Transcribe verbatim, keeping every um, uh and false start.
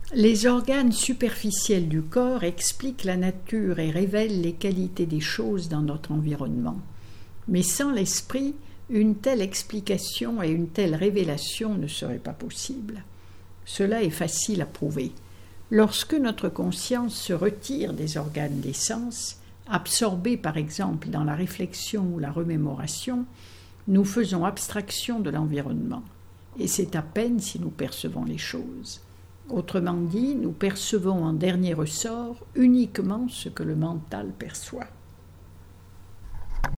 Les organes superficiels du corps expliquent la nature et révèlent les qualités des choses dans notre environnement. Mais sans l'esprit, une telle explication et une telle révélation ne seraient pas possibles. Cela est facile à prouver. Lorsque notre conscience se retire des organes des sens, absorbée par exemple dans la réflexion ou la remémoration, nous faisons abstraction de l'environnement. Et c'est à peine si nous percevons les choses. Autrement dit, nous percevons en dernier ressort uniquement ce que le mental perçoit.